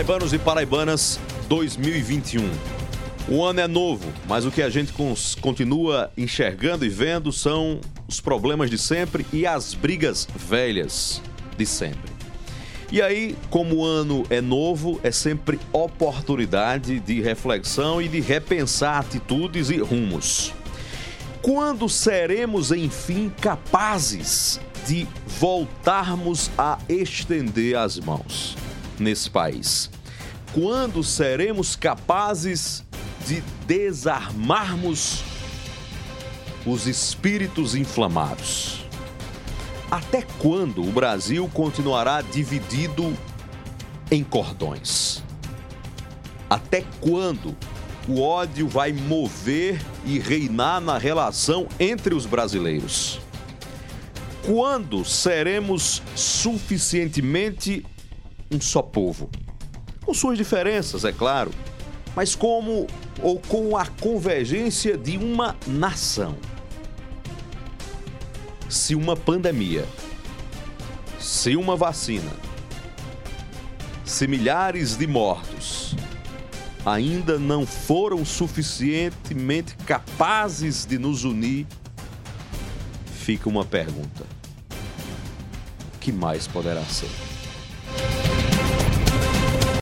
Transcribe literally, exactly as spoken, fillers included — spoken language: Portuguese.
Paraibanos e paraibanas, dois mil e vinte e um. O ano é novo, mas o que a gente cons- continua enxergando e vendo são os problemas de sempre e as brigas velhas de sempre. E aí, como o ano é novo, é sempre oportunidade de reflexão e de repensar atitudes e rumos. Quando seremos, enfim, capazes de voltarmos a estender as mãos nesse país? Quando seremos capazes de desarmarmos os espíritos inflamados? Até quando o Brasil continuará dividido em cordões? Até quando o ódio vai mover e reinar na relação entre os brasileiros? Quando seremos suficientemente um só povo? Com suas diferenças, é claro, mas como ou com a convergência de uma nação. Se uma pandemia, se uma vacina, se milhares de mortos ainda não foram suficientemente capazes de nos unir, fica uma pergunta: o que mais poderá ser?